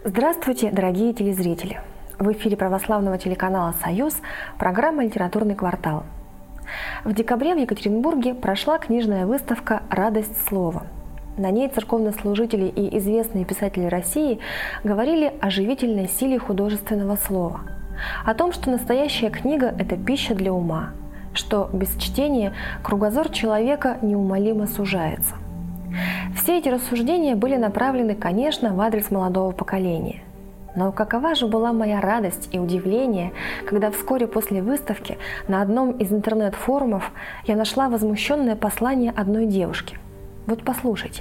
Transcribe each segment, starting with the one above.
Здравствуйте, дорогие телезрители! В эфире православного телеканала «Союз» программа «Литературный квартал». В декабре в Екатеринбурге прошла книжная выставка «Радость слова». На ней церковнослужители и известные писатели России говорили о живительной силе художественного слова, о том, что настоящая книга – это пища для ума, что без чтения кругозор человека неумолимо сужается. Все эти рассуждения были направлены, конечно, в адрес молодого поколения. Но какова же была моя радость и удивление, когда вскоре после выставки на одном из интернет-форумов я нашла возмущенное послание одной девушки. Вот послушайте.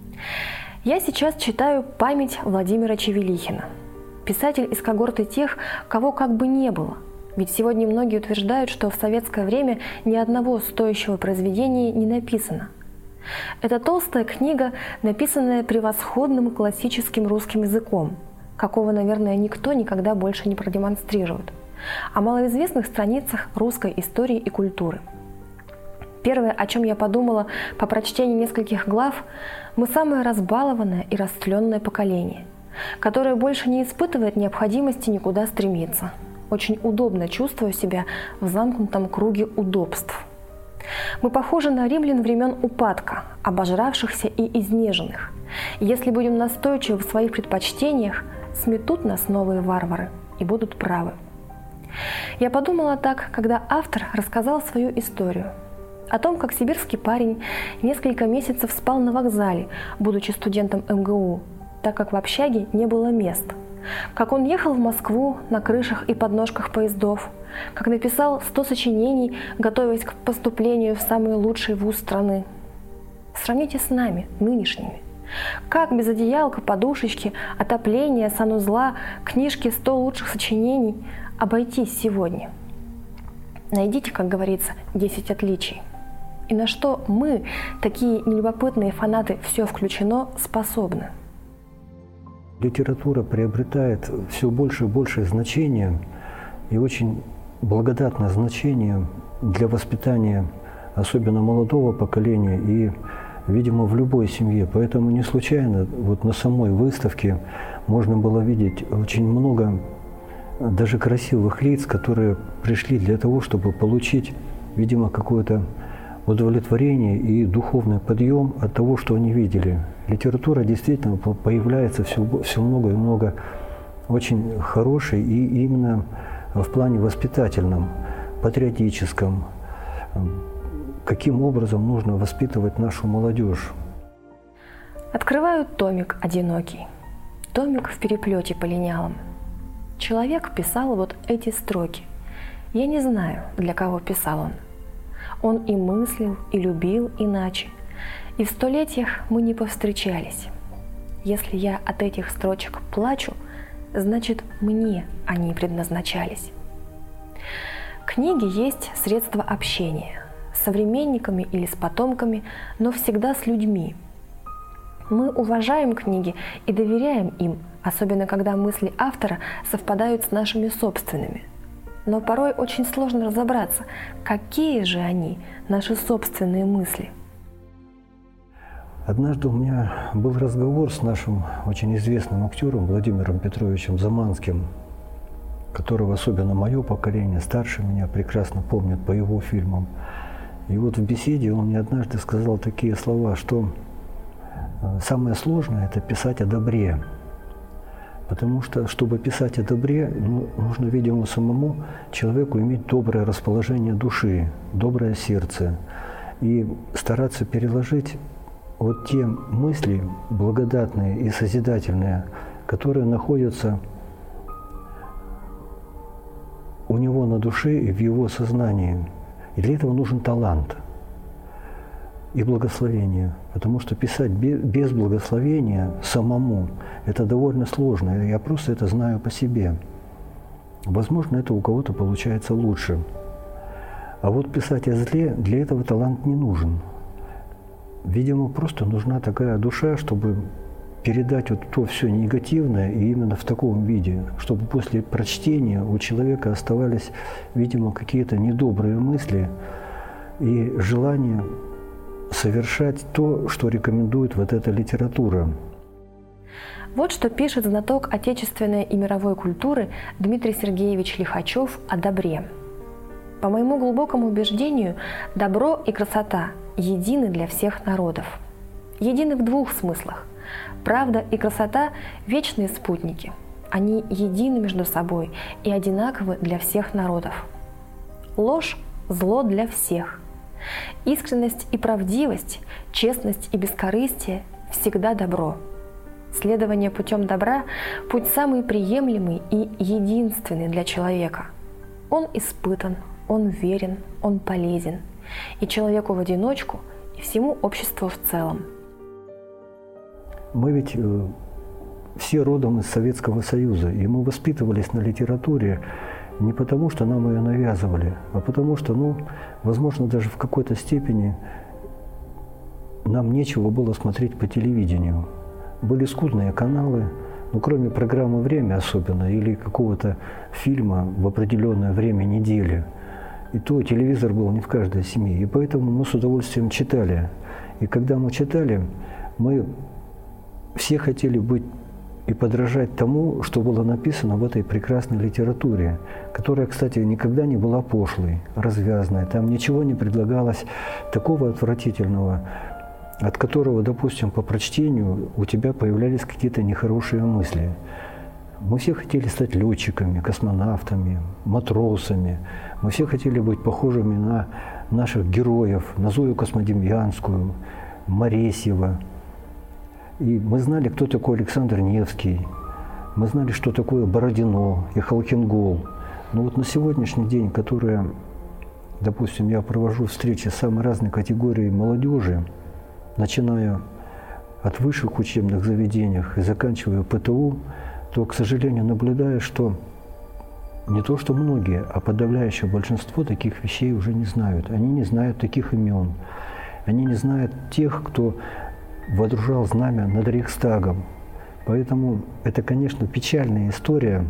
Я сейчас читаю «Память Владимира Чевелихина». Писатель из когорты тех, кого как бы не было. Ведь сегодня многие утверждают, что в советское время ни одного стоящего произведения не написано. Это толстая книга, написанная превосходным классическим русским языком, какого, наверное, никто никогда больше не продемонстрирует, о малоизвестных страницах русской истории и культуры. Первое, о чем я подумала по прочтении нескольких глав, мы самое разбалованное и растленное поколение, которое больше не испытывает необходимости никуда стремиться. Очень удобно чувствую себя в замкнутом круге удобств. Мы похожи на римлян времен упадка, обожравшихся и изнеженных. Если будем настойчивы в своих предпочтениях, сметут нас новые варвары и будут правы. Я подумала так, когда автор рассказал свою историю. О том, как сибирский парень несколько месяцев спал на вокзале, будучи студентом МГУ, так как в общаге не было мест. Как он ехал в Москву на крышах и подножках поездов, как написал 100 сочинений, готовясь к поступлению в самый лучший вуз страны. Сравните с нами, нынешними. Как без одеялка, подушечки, отопления, санузла, книжки 100 лучших сочинений обойтись сегодня? Найдите, как говорится, 10 отличий. И на что мы, такие нелюбопытные фанаты «все включено», способны? Литература приобретает все больше и большее значение и очень благодатное значение для воспитания, особенно молодого поколения и, видимо, в любой семье. Поэтому не случайно вот на самой выставке можно было видеть очень много даже красивых лиц, которые пришли для того, чтобы получить, видимо, какое-то удовлетворение и духовный подъем от того, что они видели. Литература действительно появляется все много и много очень хорошей, и именно в плане воспитательном, патриотическом, каким образом нужно воспитывать нашу молодежь. Открываю томик одинокий, томик в переплете полинялом. Человек писал вот эти строки. Я не знаю, для кого писал он. Он и мыслил, и любил иначе. И в столетиях мы не повстречались. Если я от этих строчек плачу, значит, мне они предназначались. Книги есть средство общения с современниками или с потомками, но всегда с людьми. Мы уважаем книги и доверяем им, особенно когда мысли автора совпадают с нашими собственными. Но порой очень сложно разобраться, какие же они, наши собственные мысли. Однажды у меня был разговор с нашим очень известным актером Владимиром Петровичем Заманским, которого особенно мое поколение, старше меня, прекрасно помнит по его фильмам. И вот в беседе он мне однажды сказал такие слова, что самое сложное – это писать о добре. Потому что, чтобы писать о добре, нужно, видимо, самому человеку иметь доброе расположение души, доброе сердце и стараться переложить вот те мысли благодатные и созидательные, которые находятся у него на душе и в его сознании. И для этого нужен талант и благословение, потому что писать без благословения самому – это довольно сложно. Я просто это знаю по себе. Возможно, это у кого-то получается лучше. А вот писать о зле, для этого талант не нужен. Видимо, просто нужна такая душа, чтобы передать вот то все негативное и именно в таком виде, чтобы после прочтения у человека оставались, видимо, какие-то недобрые мысли и желание совершать то, что рекомендует вот эта литература. Вот что пишет знаток отечественной и мировой культуры Дмитрий Сергеевич Лихачев о добре. По моему глубокому убеждению, добро и красота едины для всех народов. Едины в двух смыслах. Правда и красота – вечные спутники. Они едины между собой и одинаковы для всех народов. Ложь – зло для всех. Искренность и правдивость, честность и бескорыстие – всегда добро. Следование путем добра – путь самый приемлемый и единственный для человека. Он испытан, он верен, он полезен и человеку в одиночку, и всему обществу в целом. Мы ведь все родом из Советского Союза, и мы воспитывались на литературе не потому, что нам ее навязывали, а потому что, возможно, даже в какой-то степени нам нечего было смотреть по телевидению. Были скудные каналы, кроме программы «Время» особенно, или какого-то фильма в определенное время недели. И то телевизор был не в каждой семье. И поэтому мы с удовольствием читали. И когда мы читали, мы все хотели быть и подражать тому, что было написано в этой прекрасной литературе, которая, кстати, никогда не была пошлой, развязной. Там ничего не предлагалось такого отвратительного, от которого, допустим, по прочтению у тебя появлялись какие-то нехорошие мысли. Мы все хотели стать летчиками, космонавтами, матросами. Мы все хотели быть похожими на наших героев, на Зою Космодемьянскую, Моресьева. И мы знали, кто такой Александр Невский. Мы знали, что такое Бородино и Халкингол. Но вот на сегодняшний день, допустим, я провожу встречи с самой разной категорией молодежи, начиная от высших учебных заведений и заканчивая ПТУ, то, к сожалению, наблюдаю, что не то что многие, а подавляющее большинство таких вещей уже не знают. Они не знают таких имен. Они не знают тех, кто водружал знамя над Рейхстагом. Поэтому это, конечно, печальная история,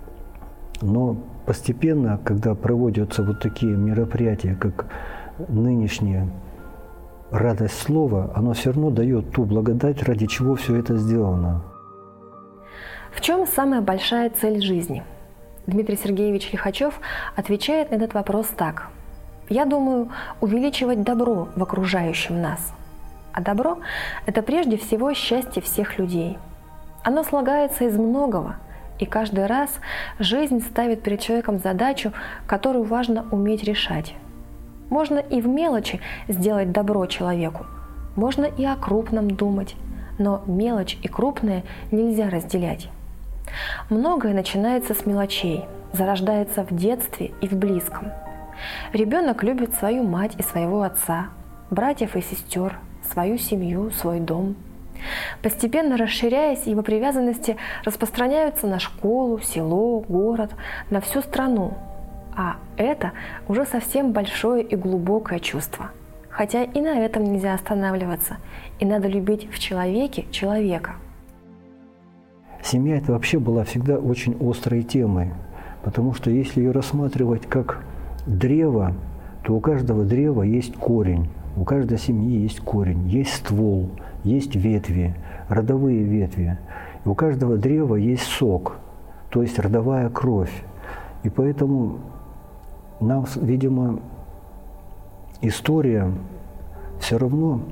но постепенно, когда проводятся вот такие мероприятия, как нынешние «Радость слова», оно все равно дает ту благодать, ради чего все это сделано. В чем самая большая цель жизни? Дмитрий Сергеевич Лихачев отвечает на этот вопрос так. Я думаю, увеличивать добро в окружающем нас. А добро – это прежде всего счастье всех людей. Оно слагается из многого, и каждый раз жизнь ставит перед человеком задачу, которую важно уметь решать. Можно и в мелочи сделать добро человеку, можно и о крупном думать, но мелочь и крупное нельзя разделять. Многое начинается с мелочей, зарождается в детстве и в близком. Ребенок любит свою мать и своего отца, братьев и сестер, свою семью, свой дом. Постепенно расширяясь, его привязанности распространяются на школу, село, город, на всю страну. А это уже совсем большое и глубокое чувство. Хотя и на этом нельзя останавливаться, и надо любить в человеке человека. Семья – это вообще была всегда очень острой темой, потому что если ее рассматривать как древо, то у каждого древа есть корень, у каждой семьи есть корень, есть ствол, есть ветви, родовые ветви. И у каждого древа есть сок, то есть родовая кровь. И поэтому нам, видимо, история все равно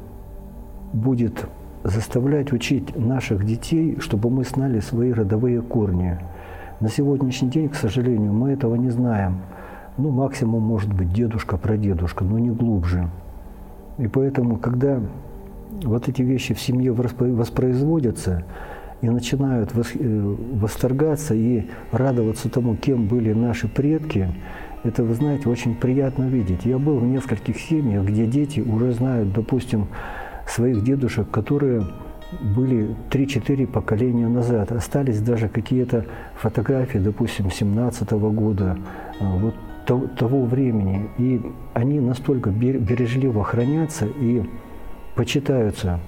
будет заставлять учить наших детей, чтобы мы знали свои родовые корни. На сегодняшний день, к сожалению, мы этого не знаем. Максимум, может быть, дедушка, прадедушка, но не глубже. И поэтому, когда вот эти вещи в семье воспроизводятся и начинают восторгаться и радоваться тому, кем были наши предки, это, вы знаете, очень приятно видеть. Я был в нескольких семьях, где дети уже знают, допустим, своих дедушек, которые были 3-4 поколения назад. Остались даже какие-то фотографии, допустим, 17-го года, вот того времени. И они настолько бережливо хранятся и почитаются.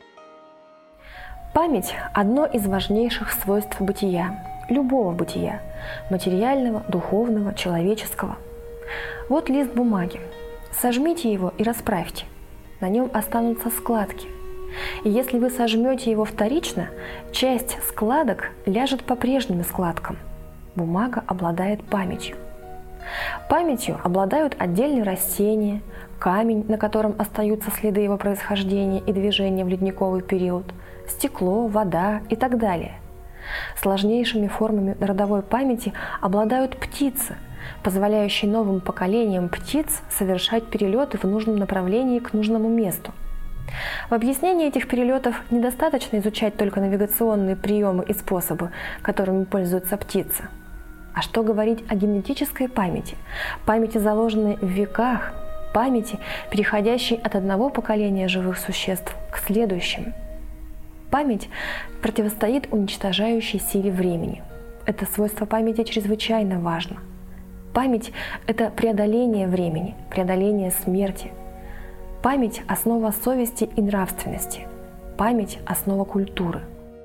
Память – одно из важнейших свойств бытия, любого бытия – материального, духовного, человеческого. Вот лист бумаги. Сожмите его и расправьте. На нем останутся складки. И если вы сожмете его вторично, часть складок ляжет по прежним складкам. Бумага обладает памятью. Памятью обладают отдельные растения, камень, на котором остаются следы его происхождения и движения в ледниковый период, стекло, вода и так далее. Сложнейшими формами родовой памяти обладают птицы, позволяющие новым поколениям птиц совершать перелеты в нужном направлении к нужному месту. В объяснении этих перелетов недостаточно изучать только навигационные приемы и способы, которыми пользуются птицы. А что говорить о генетической памяти, памяти, заложенной в веках, памяти, переходящей от одного поколения живых существ к следующим? Память противостоит уничтожающей силе времени. Это свойство памяти чрезвычайно важно. Память – это преодоление времени, преодоление смерти. Память – основа совести и нравственности. Память – основа культуры.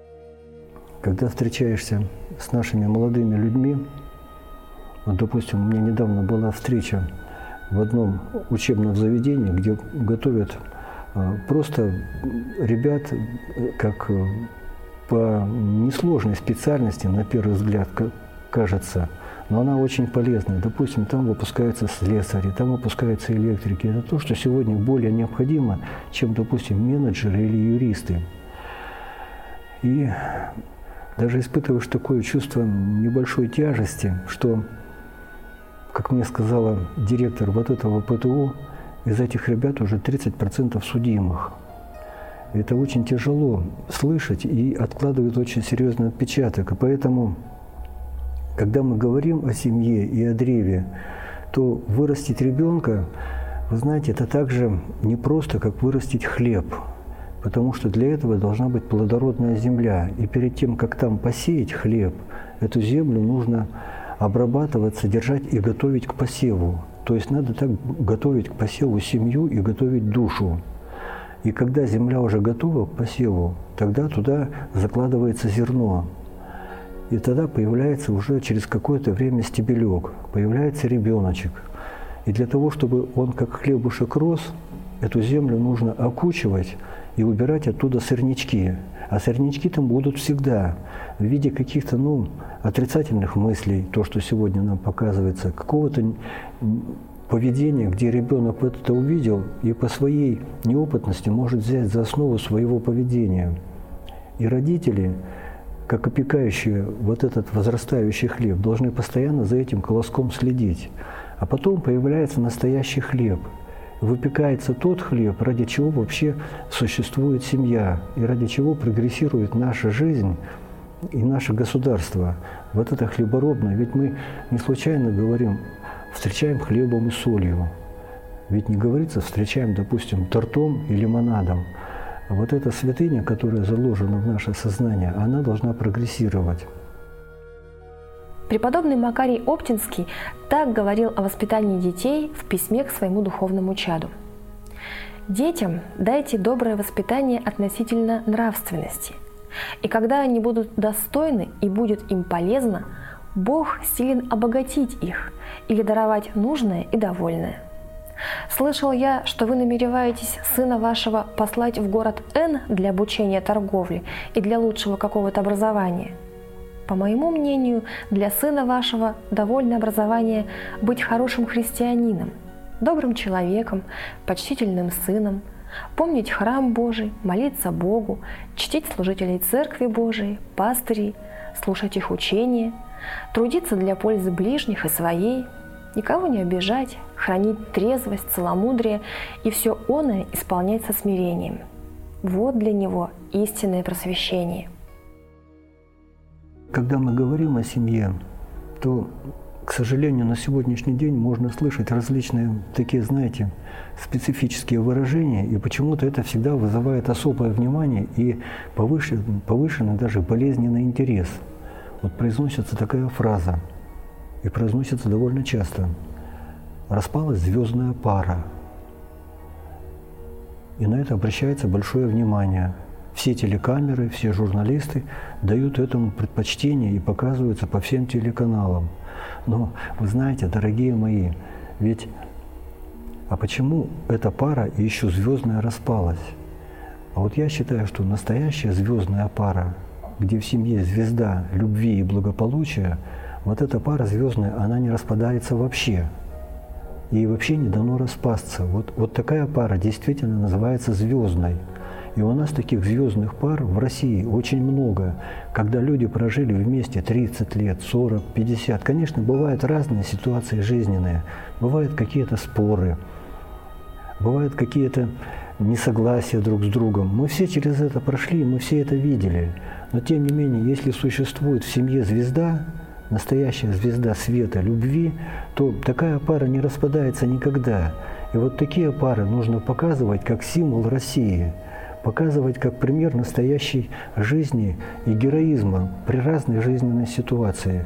Когда встречаешься с нашими молодыми людьми, вот, допустим, у меня недавно была встреча в одном учебном заведении, где готовят просто ребят, как по несложной специальности, на первый взгляд, кажется, но она очень полезная. Допустим, там выпускаются слесари, там выпускаются электрики. Это то, что сегодня более необходимо, чем, допустим, менеджеры или юристы. И даже испытываешь такое чувство небольшой тяжести, что, как мне сказала директор вот этого ПТУ, из этих ребят уже 30% судимых. Это очень тяжело слышать и откладывает очень серьезный отпечаток. И поэтому, когда мы говорим о семье и о древе, то вырастить ребенка, вы знаете, это также не просто, как вырастить хлеб. Потому что для этого должна быть плодородная земля. И перед тем, как там посеять хлеб, эту землю нужно обрабатывать, содержать и готовить к посеву. То есть надо так готовить к посеву семью и готовить душу. И когда земля уже готова к посеву, тогда туда закладывается зерно. И тогда появляется уже через какое-то время стебелек, появляется ребеночек. И для того, чтобы он как хлебушек рос, эту землю нужно окучивать и убирать оттуда сорнячки. А сорнячки там будут всегда в виде каких-то отрицательных мыслей, то, что сегодня нам показывается, какого-то поведения, где ребенок это увидел и по своей неопытности может взять за основу своего поведения. И родители, как опекающие вот этот возрастающий хлеб, должны постоянно за этим колоском следить. А потом появляется настоящий хлеб. Выпекается тот хлеб, ради чего вообще существует семья, и ради чего прогрессирует наша жизнь и наше государство. Вот это хлеборобное. Ведь мы не случайно говорим, встречаем хлебом и солью. Ведь не говорится, встречаем, допустим, тортом и лимонадом. А вот эта святыня, которая заложена в наше сознание, она должна прогрессировать. Преподобный Макарий Оптинский так говорил о воспитании детей в письме к своему духовному чаду. «Детям дайте доброе воспитание относительно нравственности, и когда они будут достойны и будет им полезно, Бог силен обогатить их или даровать нужное и довольное. Слышал я, что вы намереваетесь сына вашего послать в город Н для обучения торговли и для лучшего какого-то образования. По моему мнению, для сына вашего довольно образование быть хорошим христианином, добрым человеком, почтительным сыном, помнить храм Божий, молиться Богу, чтить служителей Церкви Божией, пастырей, слушать их учения, трудиться для пользы ближних и своей, никого не обижать, хранить трезвость, целомудрие и все оное исполнять со смирением. Вот для него истинное просвещение». Когда мы говорим о семье, то, к сожалению, на сегодняшний день можно слышать различные такие, знаете, специфические выражения, и почему-то это всегда вызывает особое внимание и повышенный даже болезненный интерес. Вот произносится такая фраза, и произносится довольно часто. Распалась звездная пара. И на это обращается большое внимание. Все телекамеры, все журналисты дают этому предпочтение и показываются по всем телеканалам. Но вы знаете, дорогие мои, ведь а почему эта пара и еще звездная распалась? А вот я считаю, что настоящая звездная пара, где в семье звезда любви и благополучия, вот эта пара звездная, она не распадается вообще. Ей вообще не дано распасться. Вот такая пара действительно называется звездной. И у нас таких звездных пар в России очень много, когда люди прожили вместе 30 лет, 40, 50. Конечно, бывают разные ситуации жизненные, бывают какие-то споры, бывают какие-то несогласия друг с другом. Мы все через это прошли, мы все это видели. Но тем не менее, если существует в семье звезда, настоящая звезда света, любви, то такая пара не распадается никогда. И вот такие пары нужно показывать как символ России, показывать как пример настоящей жизни и героизма при разной жизненной ситуации.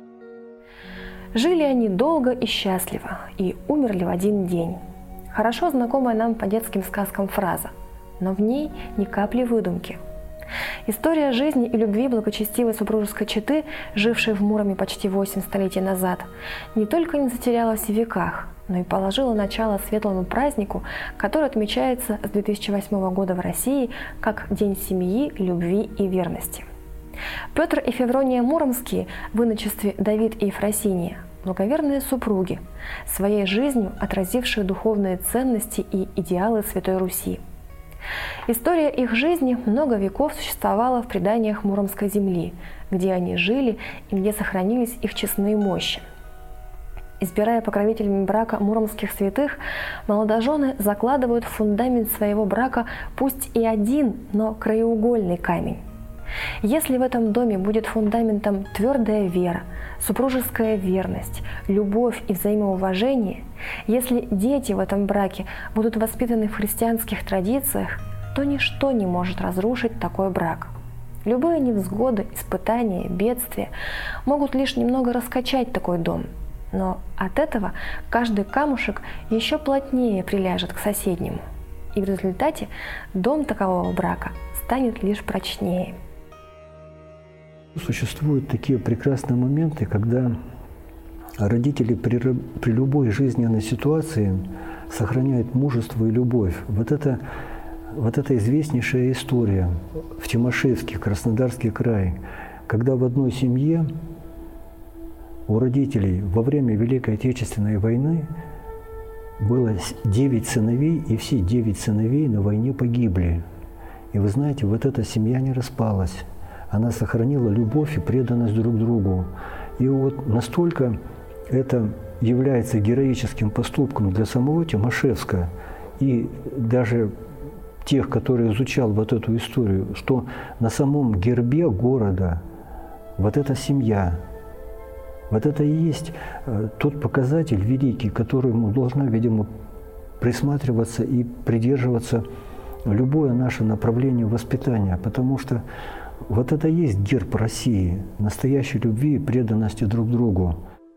Жили они долго и счастливо и умерли в один день. Хорошо знакомая нам по детским сказкам фраза, но в ней ни капли выдумки. История жизни и любви благочестивой супружеской четы, жившей в Муроме почти 8 столетий назад, не только не затерялась в веках, но и положила начало светлому празднику, который отмечается с 2008 года в России как День семьи, любви и верности. Петр и Феврония Муромские в иночестве Давид и Ефросиния – благоверные супруги, своей жизнью отразившие духовные ценности и идеалы Святой Руси. История их жизни много веков существовала в преданиях Муромской земли, где они жили и где сохранились их честные мощи. Избирая покровителями брака муромских святых, молодожены закладывают в фундамент своего брака пусть и один, но краеугольный камень. Если в этом доме будет фундаментом твердая вера, супружеская верность, любовь и взаимоуважение, если дети в этом браке будут воспитаны в христианских традициях, то ничто не может разрушить такой брак. Любые невзгоды, испытания, бедствия могут лишь немного раскачать такой дом, но от этого каждый камушек еще плотнее приляжет к соседнему, и в результате дом такового брака станет лишь прочнее. Существуют такие прекрасные моменты, когда родители при любой жизненной ситуации сохраняют мужество и любовь. Вот это известнейшая история в Тимошевске, Краснодарский край, когда в одной семье у родителей во время Великой Отечественной войны было 9 сыновей, и все 9 сыновей на войне погибли. И вы знаете, вот эта семья не распалась. Она сохранила любовь и преданность друг другу. И вот настолько это является героическим поступком для самого Тимошевска и даже тех, которые изучал вот эту историю, что на самом гербе города вот эта семья, вот это и есть тот показатель великий, к которому должна, видимо, присматриваться и придерживаться любое наше направление воспитания, потому что вот это и есть герб России, настоящей любви и преданности друг другу.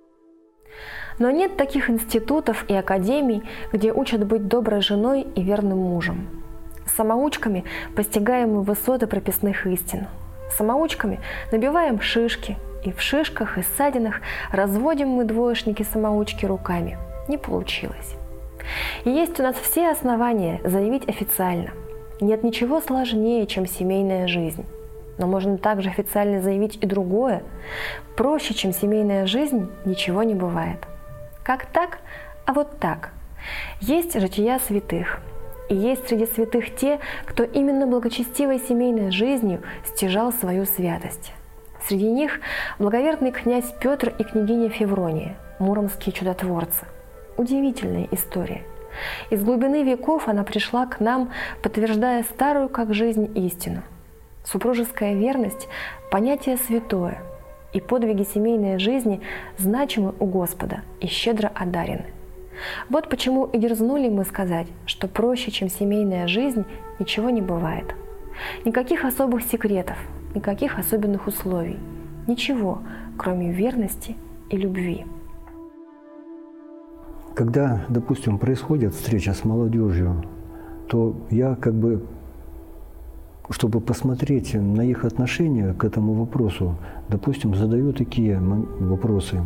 Но нет таких институтов и академий, где учат быть доброй женой и верным мужем. Самоучками постигаем мы высоты прописных истин. Самоучками набиваем шишки, и в шишках и ссадинах разводим мы двоечники-самоучки руками. Не получилось. И есть у нас все основания заявить официально: нет ничего сложнее, чем семейная жизнь. Но можно также официально заявить и другое: проще, чем семейная жизнь, ничего не бывает. Как так? А вот так. Есть жития святых. И есть среди святых те, кто именно благочестивой семейной жизнью стяжал свою святость. Среди них благоверный князь Петр и княгиня Феврония, муромские чудотворцы. Удивительная история. Из глубины веков она пришла к нам, подтверждая старую как жизнь истину. Супружеская верность – понятие святое, и подвиги семейной жизни значимы у Господа и щедро одарены. Вот почему и дерзнули мы сказать, что проще, чем семейная жизнь, ничего не бывает. Никаких особых секретов, никаких особенных условий, ничего, кроме верности и любви. Когда, допустим, происходит встреча с молодежью, то я чтобы посмотреть на их отношение к этому вопросу, допустим, задаю такие вопросы.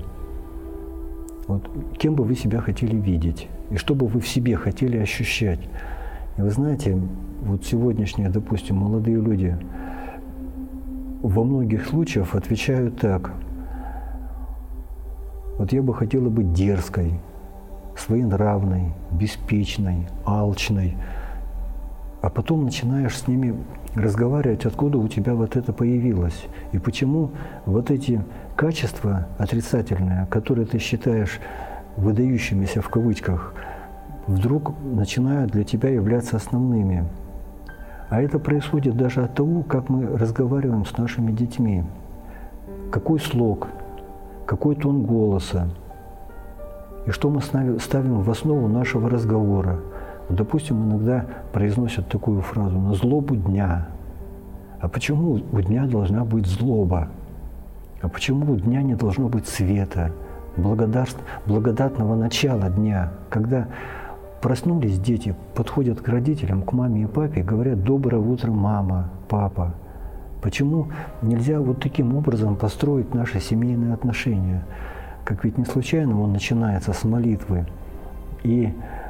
Вот, кем бы вы себя хотели видеть? И что бы вы в себе хотели ощущать? И вы знаете, вот сегодняшние, допустим, молодые люди во многих случаях отвечают так. Вот я бы хотела быть дерзкой, своенравной, беспечной, алчной. А потом начинаешь с ними разговаривать, откуда у тебя вот это появилось. И почему вот эти качества отрицательные, которые ты считаешь выдающимися в кавычках, вдруг начинают для тебя являться основными. А это происходит даже от того, как мы разговариваем с нашими детьми. Какой слог, какой тон голоса, и что мы ставим в основу нашего разговора. Вот, допустим, иногда произносят такую фразу «на злобу дня». А почему у дня должна быть злоба? А почему у дня не должно быть света, благодатного начала дня, когда проснулись дети, подходят к родителям, к маме и папе, говорят «доброе утро, мама, папа». Почему нельзя вот таким образом построить наши семейные отношения? Как ведь не случайно он начинается с молитвы. И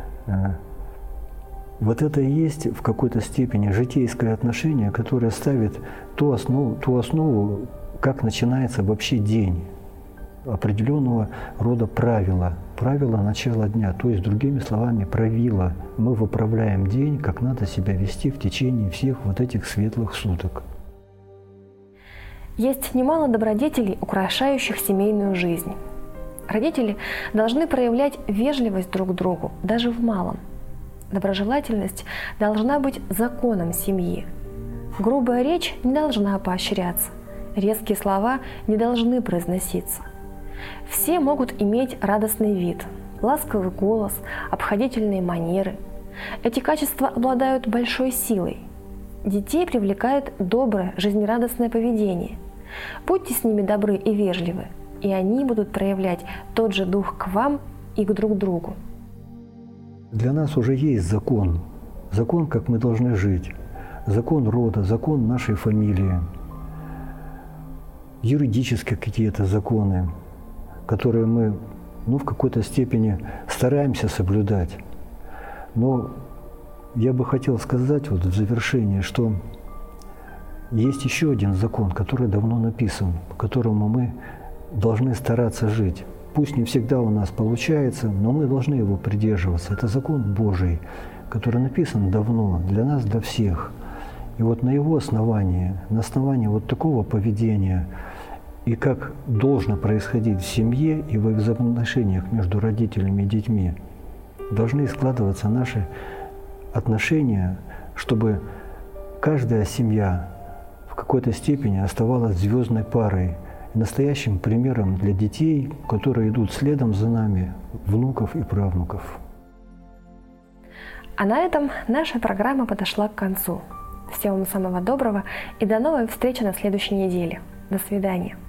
вот это и есть в какой-то степени житейское отношение, которое ставит ту основу, как начинается вообще день, определенного рода правила начала дня, то есть, другими словами, правила. Мы выправляем день, как надо себя вести в течение всех вот этих светлых суток. Есть немало добродетелей, украшающих семейную жизнь. Родители должны проявлять вежливость друг к другу, даже в малом. Доброжелательность должна быть законом семьи. Грубая речь не должна поощряться, резкие слова не должны произноситься. Все могут иметь радостный вид, ласковый голос, обходительные манеры. Эти качества обладают большой силой. Детей привлекает доброе, жизнерадостное поведение. Будьте с ними добры и вежливы, и они будут проявлять тот же дух к вам и к друг другу. Для нас уже есть закон, как мы должны жить, закон рода, закон нашей фамилии, юридические какие-то законы, которые мы в какой-то степени стараемся соблюдать. Но я бы хотел сказать вот в завершении, что есть еще один закон, который давно написан, по которому мы должны стараться жить. Пусть не всегда у нас получается, но мы должны его придерживаться. Это закон Божий, который написан давно, для нас, для всех. И вот на его основании, на основании вот такого поведения, и как должно происходить в семье и во взаимоотношениях между родителями и детьми, должны складываться наши отношения, чтобы каждая семья в какой-то степени оставалась звездной парой, настоящим примером для детей, которые идут следом за нами, внуков и правнуков. А на этом наша программа подошла к концу. Всего вам самого доброго и до новой встречи на следующей неделе. До свидания.